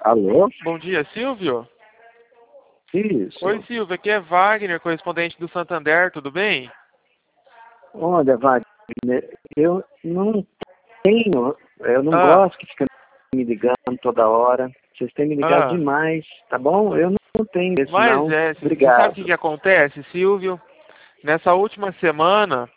Alô? Bom dia, Silvio. Isso. Oi, Silvio, aqui é Wagner, correspondente do Santander, tudo bem? Olha, Wagner, eu não eu não Ah, gosto que fica me ligando toda hora. Vocês têm me ligado ah, demais, tá bom? Eu não tenho isso mas não. você sabe o que Obrigado. acontece, Silvio? Nessa última semana,